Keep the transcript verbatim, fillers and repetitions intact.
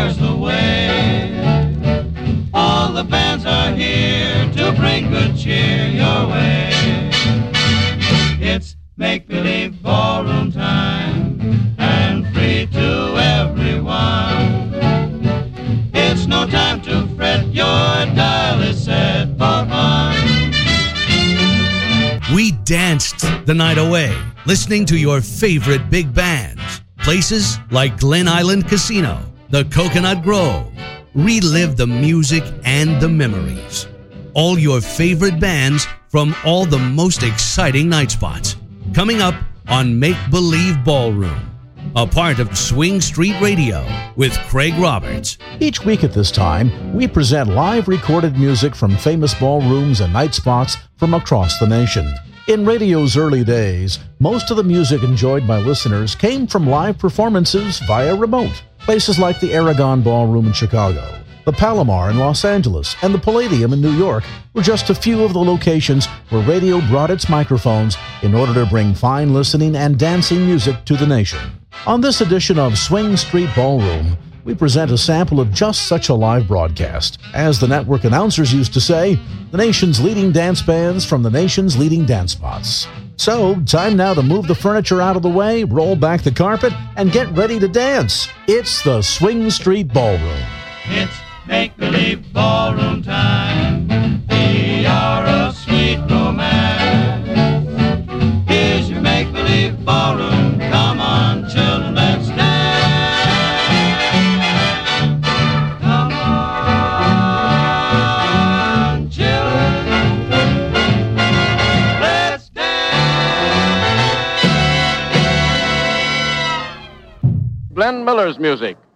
there's the way. All the bands are here to bring good cheer your way. It's make-believe ballroom time, and free to everyone. It's no time to fret, your dial is set for fun. We danced the night away, listening to your favorite big bands. Places like Glen Island Casino, the Coconut Grove. Relive the music and the memories. All your favorite bands from all the most exciting night spots. Coming up on Make Believe Ballroom, a part of Swing Street Radio with Craig Roberts. Each week at this time, we present live recorded music from famous ballrooms and night spots from across the nation. In radio's early days, most of the music enjoyed by listeners came from live performances via remote. Places like the Aragon Ballroom in Chicago, the Palomar in Los Angeles, and the Palladium in New York were just a few of the locations where radio brought its microphones in order to bring fine listening and dancing music to the nation. On this edition of Swing Street Ballroom, we present a sample of just such a live broadcast. As the network announcers used to say, the nation's leading dance bands from the nation's leading dance spots. So, time now to move the furniture out of the way, roll back the carpet, and get ready to dance. It's the Swing Street Ballroom. It's make-believe ballroom time, the hour of sweet romance. Here's your make-believe ballroom, come on children, let's dance. Come on children, let's dance. Glenn Miller's music.